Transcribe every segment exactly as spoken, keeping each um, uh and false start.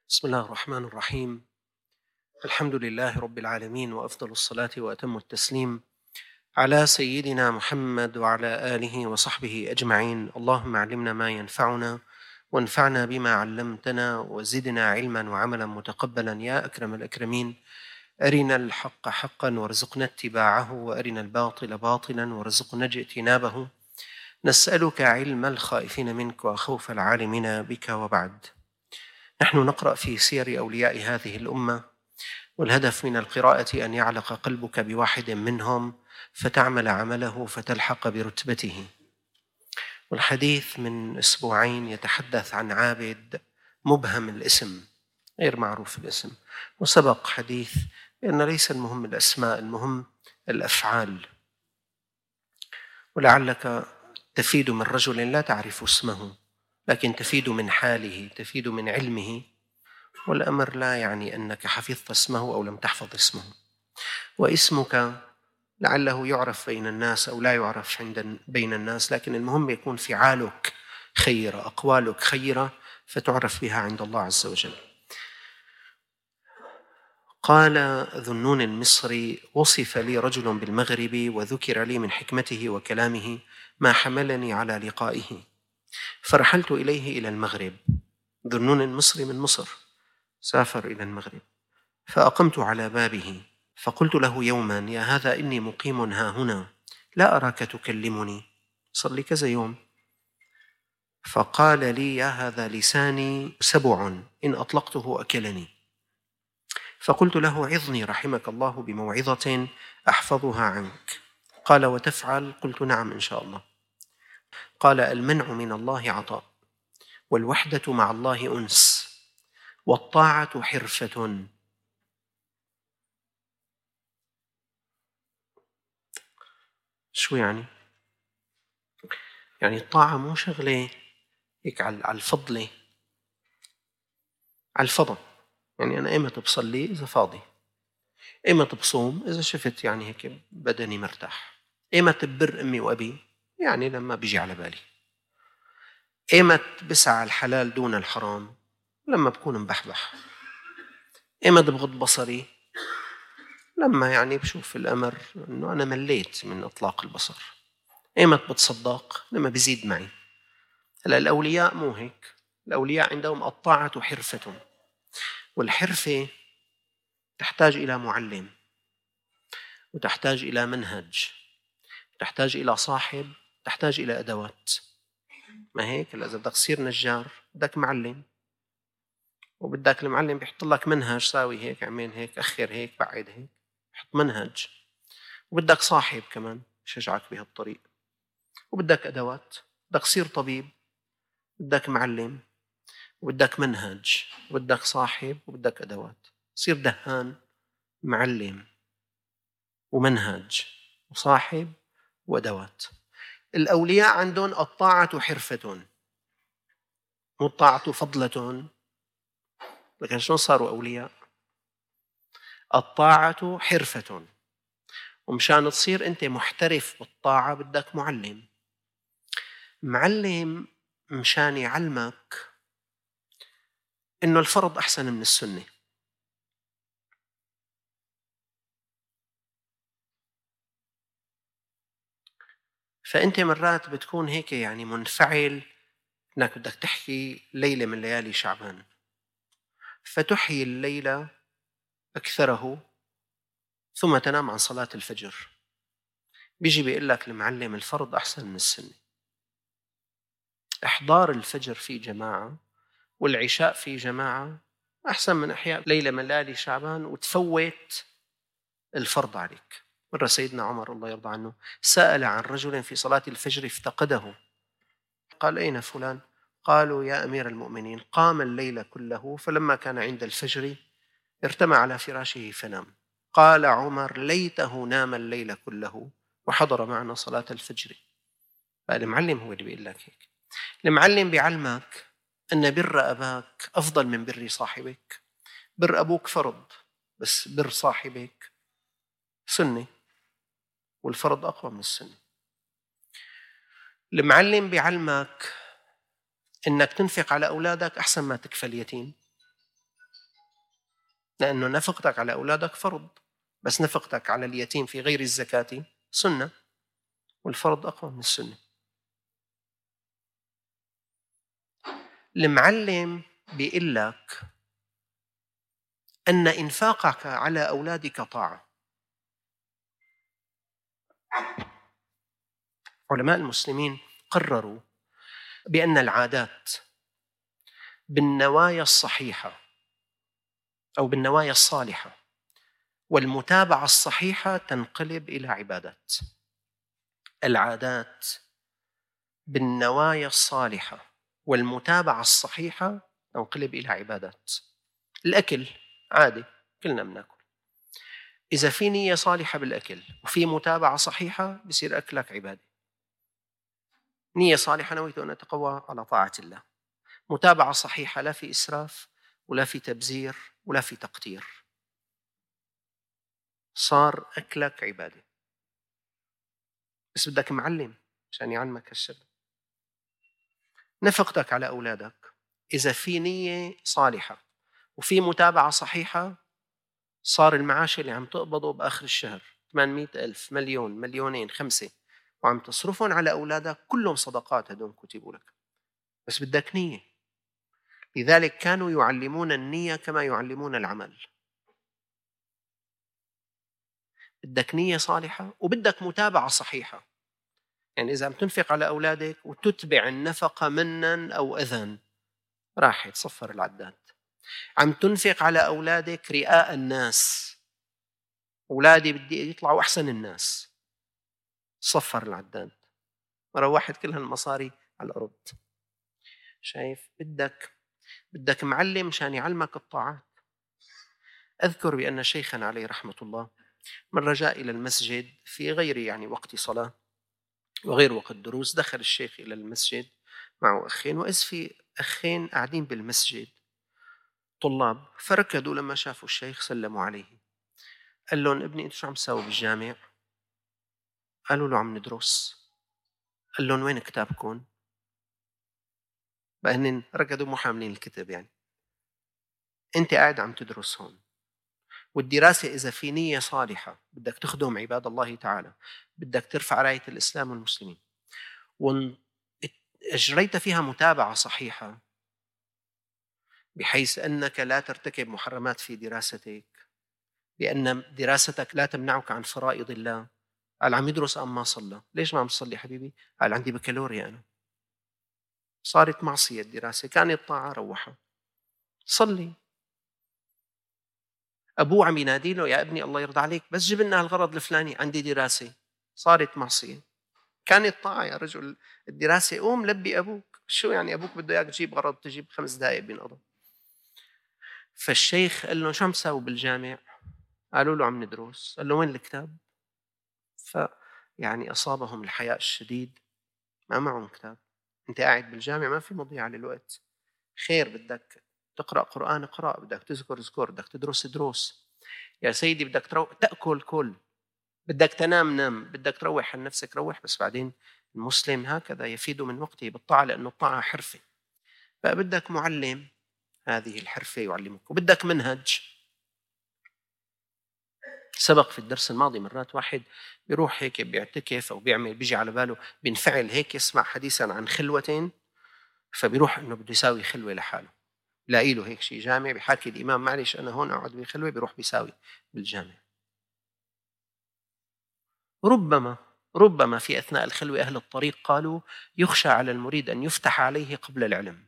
بسم الله الرحمن الرحيم. الحمد لله رب العالمين، وأفضل الصلاة وأتم التسليم على سيدنا محمد وعلى آله وصحبه أجمعين. اللهم علمنا ما ينفعنا وانفعنا بما علمتنا وزدنا علما وعملا متقبلا يا أكرم الأكرمين. أرنا الحق حقا وارزقنا اتباعه، وأرنا الباطل باطلا وارزقنا اجتنابه. نسألك علم الخائفين منك وخوف العالمين بك. وبعد، نحن نقرأ في سير أولياء هذه الأمة، والهدف من القراءة أن يعلق قلبك بواحد منهم فتعمل عمله فتلحق برتبته. والحديث من أسبوعين يتحدث عن عابد مبهم الاسم، غير معروف الاسم، وسبق حديث بأن ليس المهم الأسماء، المهم الأفعال. ولعلك تفيد من رجل لا تعرف اسمه، لكن تفيد من حاله، تفيد من علمه، والأمر لا يعني أنك حفظت اسمه أو لم تحفظ اسمه. واسمك لعله يعرف بين الناس أو لا يعرف عند بين الناس، لكن المهم يكون فعالك خيرة، أقوالك خيرة، فتعرف بها عند الله عز وجل. قال ذنون المصري: وصف لي رجل بالمغرب وذكر لي من حكمته وكلامه ما حملني على لقائه، فرحلت إليه إلى المغرب. ذنون المصري من مصر، سافر إلى المغرب، فأقمت على بابه، فقلت له يوما: يا هذا إني مقيم ها هنا، لا أراك تكلمني، صار لي كذا يوم. فقال لي: يا هذا لساني سبع إن أطلقته أكلني. فقلت له: عظني رحمك الله بموعظة أحفظها عنك. قال: وتفعل؟ قلت: نعم إن شاء الله. قال: المنع من الله عطاء، والوحدة مع الله أنس، والطاعة حرفة. شو يعني؟ يعني الطاعة مو شغلة هيك على الفضلة، على الفضل. يعني أنا إيمت بصلي إذا فاضي، إيمت بصوم إذا شفت يعني هيك بدني مرتاح، إيمت ببر أمي وأبي يعني لما بيجي على بالي، إيمت بسعى الحلال دون الحرام لما بكون مبحبح، إيمت بغض بصري لما يعني بشوف الأمر أنه أنا مليت من إطلاق البصر، إيمت بتصدق لما بيزيد معي. هلا الأولياء مو هيك، الأولياء عندهم الطاعة حرفة، والحرفة تحتاج إلى معلم، وتحتاج إلى منهج، تحتاج إلى صاحب، تحتاج إلى أدوات. ما هيك؟ إذا بدك تصير نجار بدك معلم، وبدك المعلم بيحط لك منهج، ساوي هيك، عمين هيك، أخر هيك، بعد هيك، بحط منهج. وبدك صاحب كمان يشجعك بهالطريق، وبدك أدوات. بدك تصير طبيب بدك معلم، وبدك منهج، وبدك صاحب، وبدك أدوات. تصير دهان، معلم ومنهج وصاحب وأدوات. الأولياء عندهم الطاعة حرفة، مو الطاعة فضلة. لكن شلون صاروا أولياء؟ الطاعة حرفة، ومشان تصير أنت محترف بالطاعة بدك معلم. معلم مشان يعلمك إنه الفرض أحسن من السنة. فأنت مرات بتكون هيك يعني منفعل إنك بدك تحكي ليلة من ليالي شعبان، فتحيي الليلة أكثره ثم تنام عن صلاة الفجر. بيجي بيقول لك المعلم الفرض أحسن من السنة. إحضار الفجر في جماعة والعشاء في جماعة أحسن من إحياء ليلة من ليالي شعبان وتفوت الفرض عليك. مرة سيدنا عمر الله يرضى عنه سأل عن رجل في صلاة الفجر افتقده، قال: أين فلان؟ قالوا: يا أمير المؤمنين قام الليل كله، فلما كان عند الفجر ارتمى على فراشه فنام. قال عمر: ليته نام الليل كله وحضر معنا صلاة الفجر. فالمعلم هو اللي بيقول لك هيك. المعلم بيعلمك أن بر أباك أفضل من بر صاحبك. بر أبوك فرض، بس بر صاحبك سنة، والفرض أقوى من السنة. المعلم بيعلمك أنك تنفق على أولادك أحسن ما تكفل يتيم. لأنه نفقتك على أولادك فرض، بس نفقتك على اليتيم في غير الزكاة سنة، والفرض أقوى من السنة. المعلم بيقول لك أن إنفاقك على أولادك طاعة. علماء المسلمين قرروا بأن العادات بالنوايا الصحيحة أو بالنوايا الصالحة والمتابعة الصحيحة تنقلب إلى عبادات. العادات بالنوايا الصالحة والمتابعة الصحيحة تنقلب إلى عبادات. الأكل عادي، كلنا بناكل. إذا في نية صالحة بالأكل وفي متابعة صحيحة بصير أكلك عبادة. نية صالحة، نويت أن أتقوى على طاعة الله. متابعة صحيحة، لا في إسراف ولا في تبذير ولا في تقتير، صار أكلك عبادة. بس بدك معلم عشان يعلمك هالشغل. نفقتك على أولادك إذا في نية صالحة وفي متابعة صحيحة، صار المعاش اللي عم تقبضه بآخر الشهر ثمانمئة ألف، مليون، مليونين، خمسة، وعم تصرفهم على أولادك كلهم صدقات، هدول كتبوا لك، بس بدك نية. لذلك كانوا يعلمون النية كما يعلمون العمل. بدك نية صالحة وبدك متابعة صحيحة. يعني إذا عم تنفق على أولادك وتتبع النفقة منا أو أذى، راح يتصفر العداد. عم تنفق على أولادك رئاء الناس، أولادي بدي يطلعوا أحسن الناس، صفر العداد، روحت كل هالمصاري على الأرض. شايف؟ بدك بدك معلم مشان يعلمك الطاعات. أذكر بأن شيخنا عليه رحمة الله مرة جاء إلى المسجد في غير يعني وقت صلاة وغير وقت دروس. دخل الشيخ إلى المسجد معه أخين، وإذ في أخين قاعدين بالمسجد طلاب، فركضوا لما شافوا الشيخ سلموا عليه. قال لهم: ابني أنتوا شو عم تساووا بالجامع؟ قالوا له: عم ندرس. قال لهم: وين كتابكم؟ بقى هن ركضوا مو حاملين الكتب. يعني أنت قاعد عم تدرس هون، والدراسة إذا في نية صالحة بدك تخدم عباد الله تعالى، بدك ترفع راية الإسلام والمسلمين، وأجريت فيها متابعة صحيحة بحيث أنك لا ترتكب محرمات في دراستك، لأن دراستك لا تمنعك عن فرائض الله. قال: عم يدرس أم ما صلى؟ ليش ما عم تصلي حبيبي؟ قال: عندي بكالوريا أنا. صارت معصية الدراسة، كانت طاعة، روحها صلي. أبوه عم ينادي له: يا ابني الله يرضى عليك بس جيب لنا الغرض الفلاني، عندي دراسة. صارت معصية، كانت طاعة. يا رجل الدراسة، قوم لبي أبوك. شو يعني أبوك بده إياك تجيب غرض تجيب خمس دقائق بينقضى. فالشيخ قال له: شو عم تساوي بالجامع؟ قالوا له: عم ندرس. قال له: وين الكتاب؟ فيعني أصابهم الحياء الشديد، ما معهم كتاب. أنت قاعد بالجامع، ما في مضيعة للوقت. خير، بدك تقرأ قرآن اقرأ، بدك تذكر اذكر، بدك تدرس دروس. يا سيدي بدك ترو... تأكل كل، بدك تنام نام، بدك تروح عن نفسك روح. بس بعدين المسلم هكذا يفيد من وقته بالطاعة، لأنه الطاعة حرفة. فبدك معلم هذه الحرفة يعلمك، وبدك منهج. سبق في الدرس الماضي مرات واحد بيروح هيك بيعتكف أو بيعمل، بيجي على باله بينفعل هيك يسمع حديثا عن خلوة، فبيروح إنه بده يساوي خلوة لحاله. لاقي له هيك شيء جامع بيحكي الإمام: معلش أنا هون أقعد بخلوة، بيروح بيساوي بالجامع. ربما ربما في أثناء الخلوة أهل الطريق قالوا: يخشى على المريد أن يفتح عليه قبل العلم.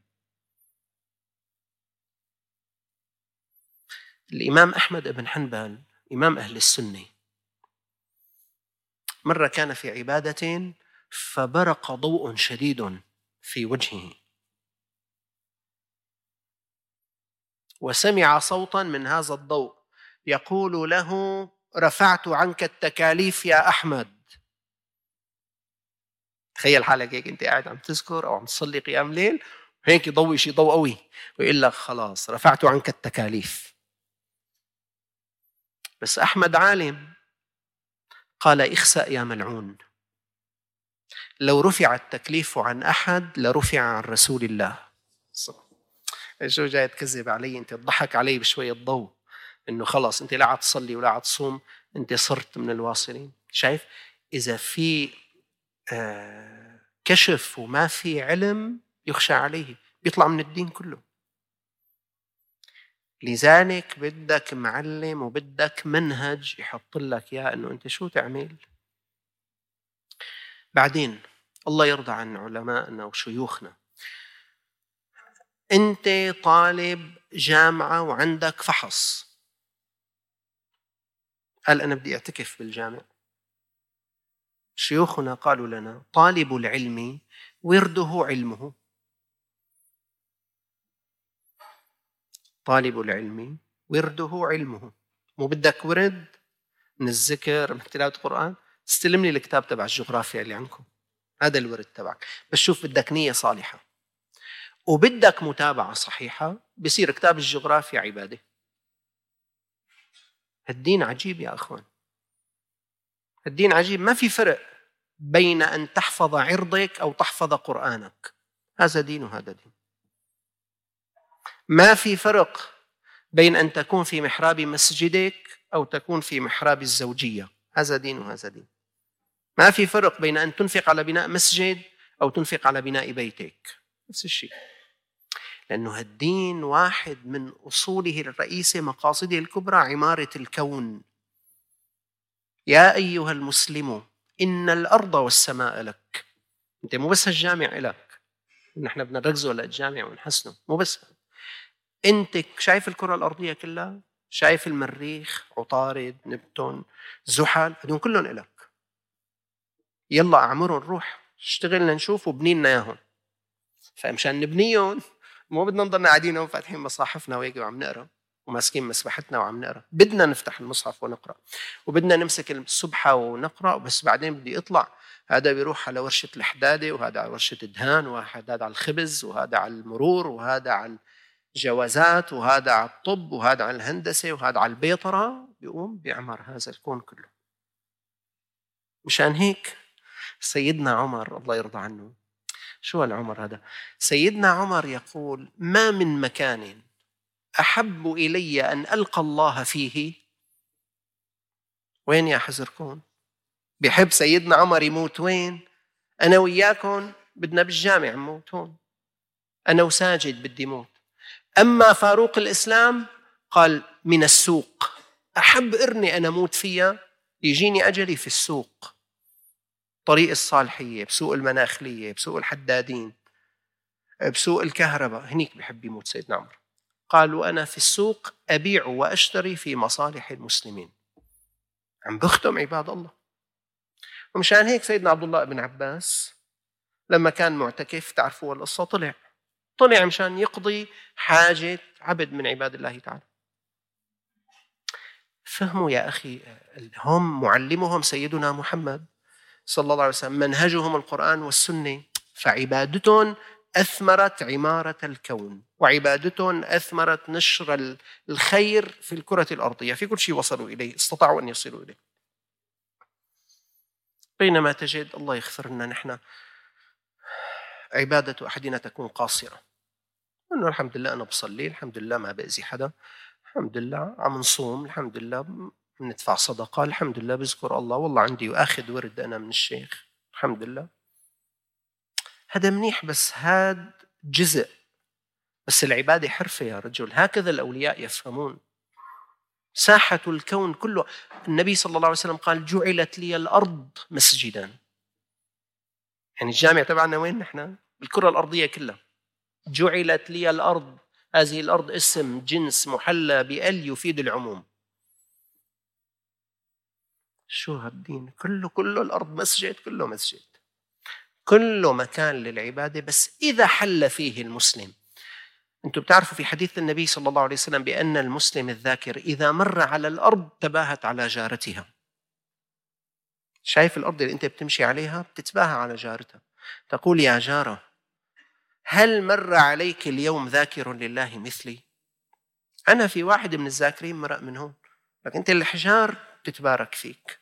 الإمام أحمد بن حنبل إمام أهل السنة مرة كان في عبادة فبرق ضوء شديد في وجهه، وسمع صوتا من هذا الضوء يقول له: رفعت عنك التكاليف يا أحمد. تخيل حالك هيك أنت قاعد عم تذكر أو عم تصلي قيام ليل، هيك ضوي شيء ضوء قوي ويقول لك: خلاص رفعت عنك التكاليف. بس أحمد عالم، قال: اخسأ يا ملعون، لو رفع التكليف عن أحد لرفع عن رسول الله. شو جاي تكذب علي أنت؟ تضحك علي بشوية ضوء. إنه خلاص أنت لا عاد تصلي ولا عاد تصوم، أنت صرت من الواصلين. شايف؟ إذا في آه كشف وما في علم يخشى عليه، بيطلع من الدين كله. لذلك بدك معلم وبدك منهج يحط لك يا إنه أنت شو تعمل. بعدين الله يرضى عن علمائنا وشيوخنا، أنت طالب جامعة وعندك فحص، قال أنا بدي أعتكف بالجامع. شيوخنا قالوا لنا طالب العلم ورده علمه. طالب العلم ورده علمه. مو بدك ورد من الذكر من تلاوة القرآن، استلم لي الكتاب تبع الجغرافيا اللي عندكم، هذا الورد تبعك. بس شوف، بدك نية صالحة وبدك متابعة صحيحة، بصير كتاب الجغرافيا عبادة. الدين عجيب يا أخوان، الدين عجيب. ما في فرق بين أن تحفظ عرضك أو تحفظ قرآنك، هذا دين وهذا دين. ما في فرق بين أن تكون في محراب مسجدك أو تكون في محراب الزوجية، هذا دين وهذا دين. ما في فرق بين أن تنفق على بناء مسجد أو تنفق على بناء بيتك، نفس الشيء. لأنه الدين واحد من أصوله الرئيسة، مقاصده الكبرى عمارة الكون. يا أيها المسلم إن الأرض والسماء لك. أنت مو بس الجامع لك، نحن بدنا نركزه على الجامع ونحسنه، مو بس. أنت شايف الكرة الأرضية كلها، شايف المريخ، عطارد، نبتون، زحل، هدول كلهم إلك. يلا أعمرهم، روح اشتغل لنشوف وبني لنا إياهم. فمشان نبنيهم مو بدنا نضلنا قاعدين وفاتحين مصاحفنا وهيك وعم نقرأ وماسكين مسبحتنا وعم نقرأ. بدنا نفتح المصحف ونقرأ، وبدنا نمسك السبحة ونقرأ، بس بعدين بدي يطلع هذا بيروح على ورشة الحدادة، وهذا على ورشة الدهان، وهذا على الخبز، وهذا على المرور، وهذا على الجوازات، وهذا على الطب، وهذا على الهندسة، وهذا على البيطرة. بيقوم بيعمر هذا الكون كله. مشان هيك سيدنا عمر الله يرضى عنه، شو العمر هذا؟ سيدنا عمر يقول ما من مكان أحب إلي أن ألقى الله فيه. وين يا حزركون؟ بيحب سيدنا عمر يموت وين؟ أنا وياكم بدنا بالجامع نموت هون، أنا وساجد بدي موت. أما فاروق الإسلام قال من السوق، أحب إرني أنا موت فيها، يجيني أجلي في السوق، طريق الصالحية، بسوق المناخلية، بسوق الحدادين، بسوق الكهرباء، هنيك بحب يموت سيدنا عمر. قال وأنا في السوق أبيع وأشتري في مصالح المسلمين. عم بختم عباد الله. ومشان هيك سيدنا عبد الله بن عباس لما كان معتكف، تعرفوا القصة، طلع طلع مشان يقضي حاجة عبد من عباد الله تعالى. فهموا يا أخي، هم معلمهم سيدنا محمد صلى الله عليه وسلم، منهجهم القرآن والسنة، فعبادتهم أثمرت عمارة الكون، وعبادتهم أثمرت نشر الخير في الكرة الأرضية، في كل شيء وصلوا إليه، استطاعوا أن يصلوا إليه. بينما تجد الله يغفر لنا نحن عبادة أحدنا تكون قاصرة، إنه الحمد لله أنا بصلي، الحمد لله ما بأذي حدا، الحمد لله عم نصوم، الحمد لله ندفع صدقة، الحمد لله بذكر الله، والله عندي وآخذ ورد أنا من الشيخ، الحمد لله. هذا منيح، بس هذا جزء، بس العبادة حرفة يا رجل. هكذا الأولياء يفهمون. ساحة الكون كله، النبي صلى الله عليه وسلم قال جعلت لي الأرض مسجدا. يعني الجامع تبعنا وين نحن؟ بالكرة الأرضية كلها. جعلت لي الأرض، هذه الأرض اسم جنس محلى بأل يفيد العموم. شو هالدين؟ كله كله الأرض مسجد، كله مسجد، كله مكان للعبادة، بس إذا حل فيه المسلم. أنتم بتعرفوا في حديث النبي صلى الله عليه وسلم بأن المسلم الذاكر إذا مر على الأرض تباهت على جارتها. شايف الأرض اللي أنت بتمشي عليها بتتباهى على جارتها، تقول يا جارة هل مر عليك اليوم ذاكر لله مثلي؟ أنا في واحد من الذاكرين مرق من هون، لكن أنت الحجار تتبارك فيك،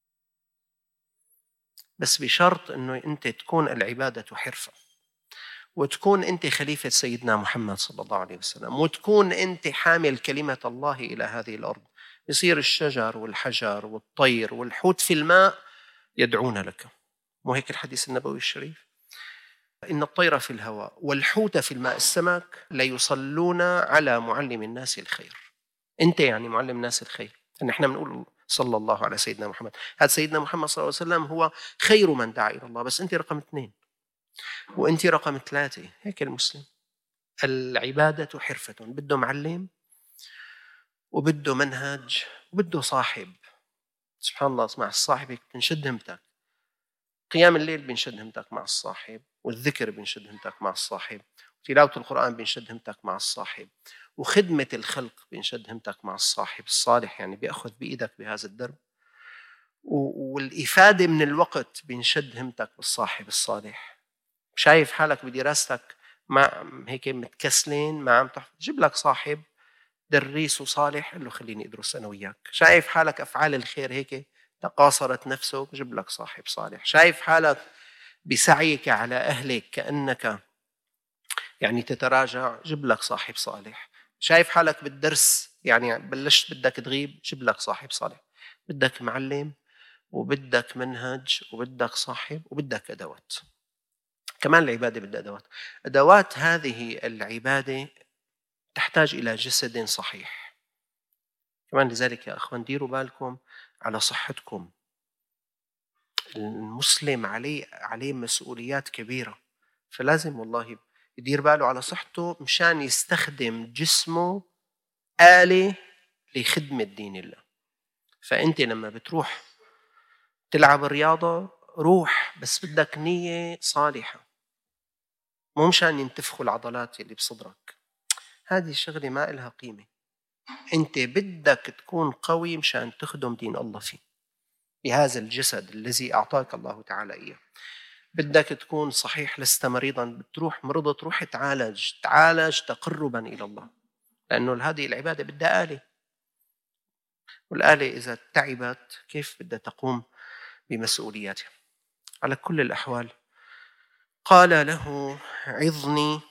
بس بشرط أنه أنت تكون العبادة حرفة. وتكون أنت خليفة سيدنا محمد صلى الله عليه وسلم، وتكون أنت حامل كلمة الله إلى هذه الأرض، يصير الشجر والحجر والطير والحوت في الماء يدعون لك. مو هيك الحديث النبوي الشريف؟ إن الطير في الهواء والحوت في الماء، السمك ليصلون على معلم الناس الخير. أنت يعني معلم الناس الخير. نحن بنقول صلى الله على سيدنا محمد، هذا سيدنا محمد صلى الله عليه وسلم هو خير من دعا إلى الله، بس أنت رقم اثنين وأنت رقم ثلاثة. هيك المسلم. العبادة حرفة، بده معلم وبده منهج وبده صاحب. سبحان الله، مع الصاحب بنشد همتك. قيام الليل بنشد همتك مع الصاحب، والذكر بنشد همتك مع الصاحب، وتلاوة القرآن بنشد همتك مع الصاحب، وخدمة الخلق بنشد همتك مع الصاحب الصالح، يعني بيأخذ بإيدك بهذا الدرب، والإفادة من الوقت بنشد همتك بالصاحب الصالح. شايف حالك بدراستك مع هيك متكسلين، ما عم تحفظ، جيب لك صاحب دريس وصالح، قل له خليني أدرس أنا وياك. شايف حالك أفعال الخير هيك تقاصرت نفسك، جيب لك صاحب صالح. شايف حالك بسعيك على أهلك كأنك يعني تتراجع، جيب لك صاحب صالح. شايف حالك بالدرس يعني بلشت بدك تغيب، جيب لك صاحب صالح. بدك معلم وبدك منهج وبدك صاحب وبدك أدوات. كمان العبادة بدها أدوات. أدوات هذه العبادة تحتاج إلى جسد صحيح. كمان لذلك يا أخوان ديروا بالكم على صحتكم. المسلم عليه عليه مسؤوليات كبيرة، فلازم والله يدير باله على صحته مشان يستخدم جسمه آلة لخدمة دين الله. فأنت لما بتروح تلعب رياضة روح، بس بدك نية صالحة، مو مشان ينتفخوا العضلات اللي بصدرك. هذه الشغلة ما إلها قيمة. أنت بدك تكون قوي مشان تخدم دين الله فيه بهذا الجسد الذي أعطاك الله تعالى إياه. بدك تكون صحيح، لست مريضا، بتروح مرضى تروح تعالج تعالج تقربا إلى الله، لأنه هذه العبادة بدها آلة، والآلة إذا تعبت كيف بدها تقوم بمسؤولياتها. على كل الأحوال قال له عظني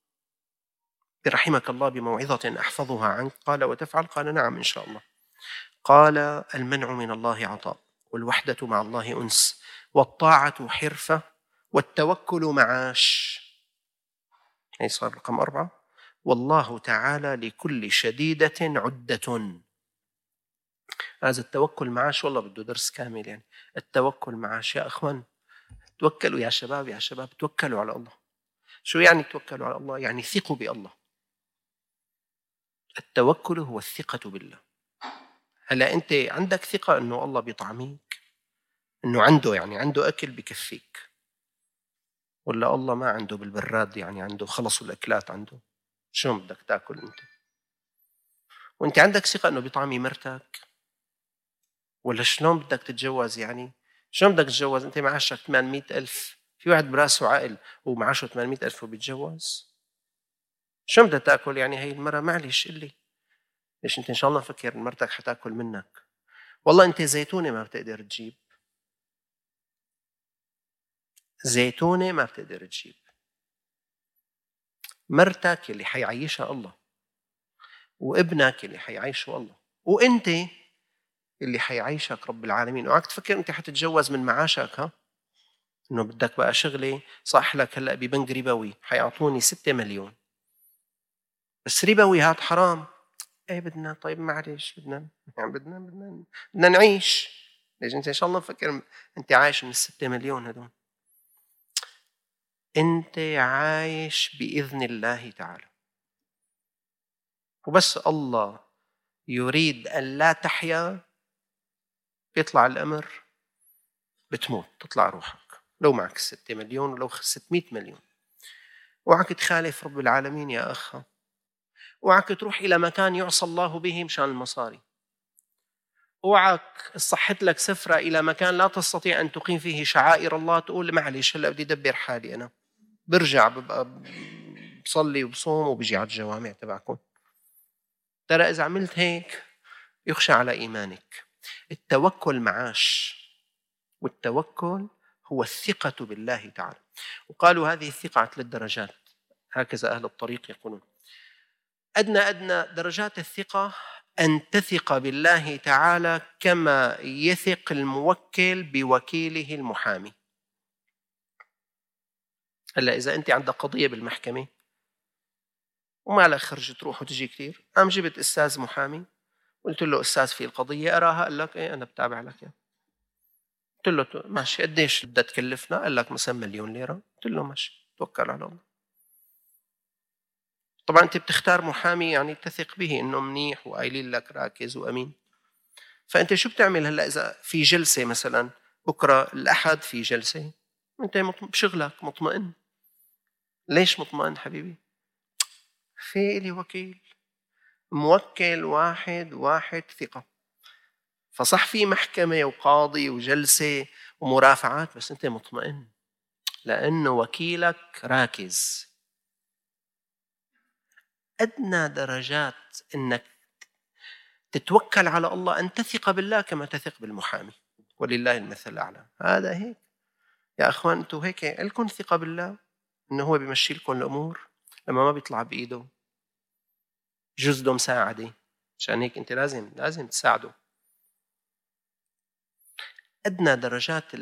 برحمك الله بموعظة أحفظها عنك. قال وتفعل؟ قال نعم إن شاء الله. قال المنع من الله عطاء، والوحدة مع الله أنس، والطاعة حرفة، والتوكل معاش. هي صار رقم أربعة. والله تعالى لكل شديدة عدة. هذا التوكل معاش والله بده درس كامل. يعني التوكل معاش يا أخوان، توكلوا يا شباب يا شباب توكلوا على الله. شو يعني توكلوا على الله؟ يعني ثقوا بالله. التوكل هو الثقة بالله. هلا أنت عندك ثقة أنه الله بيطعميك، أنه عنده يعني عنده أكل بكفيك، ولا الله ما عنده بالبراد، يعني عنده خلصوا الأكلات عنده؟ شو بدك تاكل أنت؟ وأنت عندك ثقة أنه بيطعمي مرتك، ولا شلون بدك تتجوز؟ يعني شلون بدك تتجوز أنت معاشك ثمانمئة ألف؟ في واحد براسه عقل ومعاشه ثمانمئة ألف وبيتجوز؟ شو بدك تاكل يعني هي المرة؟ معلش قل ليش أنت إن شاء الله فكر مرتك حتاكل منك؟ والله أنت زيتونة ما بتقدر تجيب، زيتونة ما بتقدر تجيب. مرتك اللي حيعيشها الله، وابنك اللي حيعيشه الله، وانت اللي حيعيشك رب العالمين. اوعك تفكر انت حتتجوز من معاشك، ها انه بدك بقى شغله صح لك هلا ببنك ربوي حيعطوني ستة مليون، بس ربوي هاد حرام. ايه بدنا طيب معلش بدنا يعني بدنا بدنا بدنا نعيش. ليش انت ان شاء الله مفكر انت عايش من الستة مليون هدول؟ انت عايش باذن الله تعالى، وبس الله يريد أن لا تحيا بيطلع الأمر بتموت، تطلع روحك، لو معك ستة مليون ولو ستمئة مليون. اوعك تخالف رب العالمين يا أخ، اوعك تروح إلى مكان يعصى الله به مشان المصاري. اوعك صحت لك سفرة إلى مكان لا تستطيع أن تقيم فيه شعائر الله تقول معلش هلا بدي أدبر حالي، أنا برجع ببقى بصلي وبصوم وبيجي على الجوامع تبعكم. ترى إذا عملت هيك يخشى على إيمانك. التوكل معاش، والتوكل هو الثقة بالله تعالى. وقالوا هذه الثقة على ثلاث درجات، هكذا أهل الطريق يقولون. أدنى أدنى درجات الثقة أن تثق بالله تعالى كما يثق الموكل بوكيله المحامي. هلا إذا أنت عندك قضية بالمحكمة وما لك خرج تروح وتجي كثير، قام جبت أستاذ محامي قلت له أستاذ في القضية أراها، قال لك إيه أنا بتابع لك يعني. قلت له ماشي، قديش بدها تكلفنا؟ قال لك مثلا مليون ليرة. قلت له ماشي، توكل على الله. طبعا أنت بتختار محامي يعني تثق به إنه منيح وقايلين لك راكز وأمين. فأنت شو بتعمل هلا إذا في جلسة مثلا بكرة الأحد في جلسة، أنت بشغلك مطمئن. ليش مطمئن حبيبي؟ في لي وكيل، موكل واحد واحد ثقة. فصح في محكمة وقاضي وجلسة ومرافعات، بس أنت مطمئن لأنه وكيلك راكز. أدنى درجات إنك تتوكل على الله أن تثق بالله كما تثق بالمحامي، ولله المثل الأعلى. هذا هيك يا أخوان، أنتوا هيك لكم ثقة بالله إنه هو بيمشي لكم الأمور لما ما بيطلع بإيده، جزده مساعدة، عشان هيك أنت لازم لازم تساعده. أدنى درجات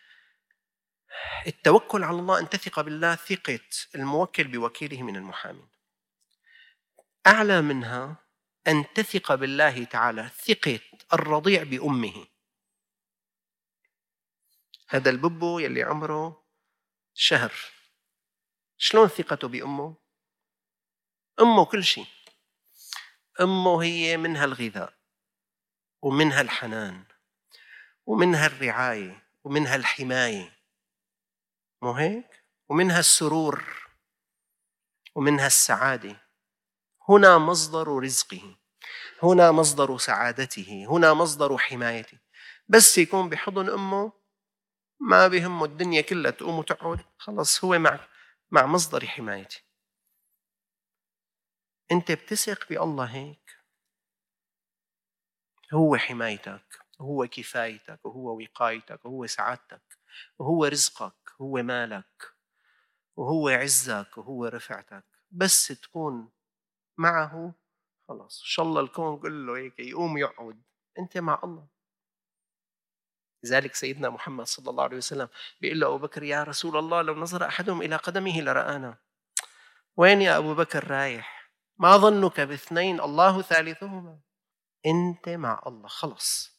التوكل على الله أن تثق بالله ثقة الموكل بوكيله من المحامي. أعلى منها أن تثق بالله تعالى ثقة الرضيع بأمه. هذا الببو يلي عمره شهر، شلون ثقته بأمه؟ أمه كل شيء. أمه هي منها الغذاء ومنها الحنان ومنها الرعاية ومنها الحماية، مو هيك؟ ومنها السرور ومنها السعادة. هنا مصدر رزقه، هنا مصدر سعادته، هنا مصدر حمايته. بس يكون بحضن أمه ما بهمه الدنيا كلها تقوم وتقعد، خلص هو مع مع مصدر حمايته. أنت بتثق بالله هيك، هو حمايتك، هو كفايتك، وهو وقايتك، وهو سعادتك، وهو رزقك، هو مالك، وهو عزك، وهو رفعتك. بس تكون معه خلاص، إن شاء الله الكون كله هيك يقوم يقعد، أنت مع الله. لذلك سيدنا محمد صلى الله عليه وسلم بيقول له أبو بكر يا رسول الله لو نظر أحدهم إلى قدمه لرآنا. وين يا أبو بكر رايح؟ ما ظنك باثنين الله ثالثهما. أنت مع الله خلص.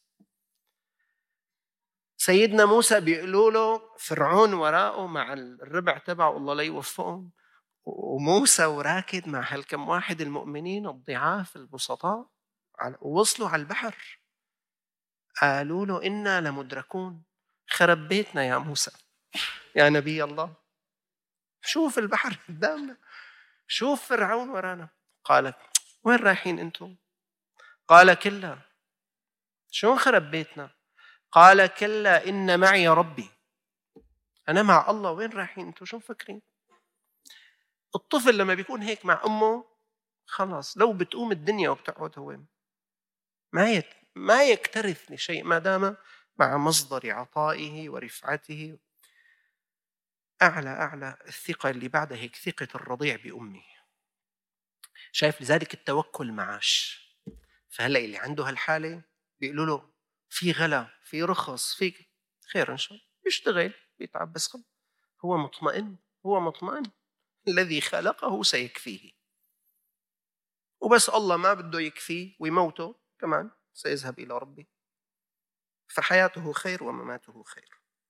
سيدنا موسى بيقولوا له فرعون وراءه مع الربع تبعه الله لا يوفقهم، وموسى وراكد مع هالكم واحد المؤمنين الضعاف البسطاء، ووصلوا على البحر. قالوا له إنا لمدركون، خرب بيتنا يا موسى يا نبي الله، شوف البحر قدامنا، شوف فرعون ورانا. قال وين رايحين أنتم؟ قال كلا. شو خرب بيتنا؟ قال كلا إن معي ربي، أنا مع الله. وين رايحين أنتم؟ شو مفكرين؟ الطفل لما بيكون هيك مع أمه خلاص لو بتقوم الدنيا وبتقعد هو ما يت... ما يكترث لشيء ما دام مع مصدر عطائه ورفعته. أعلى أعلى الثقة اللي بعدها هيك ثقة الرضيع بأمه. شايف؟ لذلك التوكل معاش. فهلأ اللي عنده هالحالة بيقولوا له في غلا، في رخص، في خير إن شاء الله، يشتغل بيتعب بس خل. هو مطمئن، هو مطمئن الذي خلقه سيكفيه، وبس الله ما بده يكفيه ويموته كمان سيذهب إلى ربه، فحياته خير ومماته خير.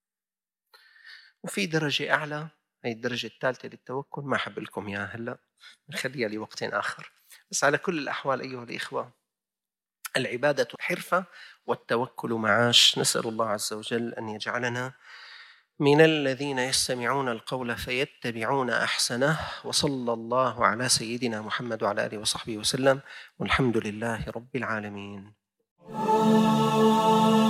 وفي درجة أعلى، هي الدرجة الثالثة للتوكل، ما حب لكم إياها هلأ، نخليها لوقت آخر. بس على كل الأحوال أيها الإخوة، العبادة حرفة والتوكل معاش. نسأل الله عز وجل أن يجعلنا من الذين يستمعون القول فيتبعون أحسنه. وصلى الله على سيدنا محمد وعلى آله وصحبه وسلم، والحمد لله رب العالمين.